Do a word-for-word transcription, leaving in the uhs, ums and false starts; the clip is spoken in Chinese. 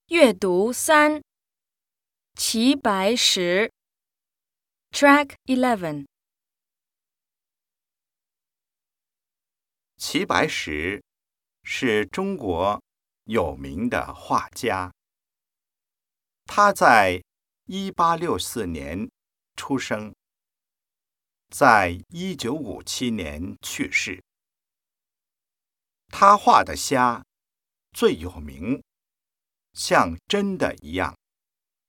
阅读三，齐白石 Track eleven。 齐白石是中国有名的画家。他在一八六四年出生，在一九五七年去世。他画的虾最有名，像真的一样。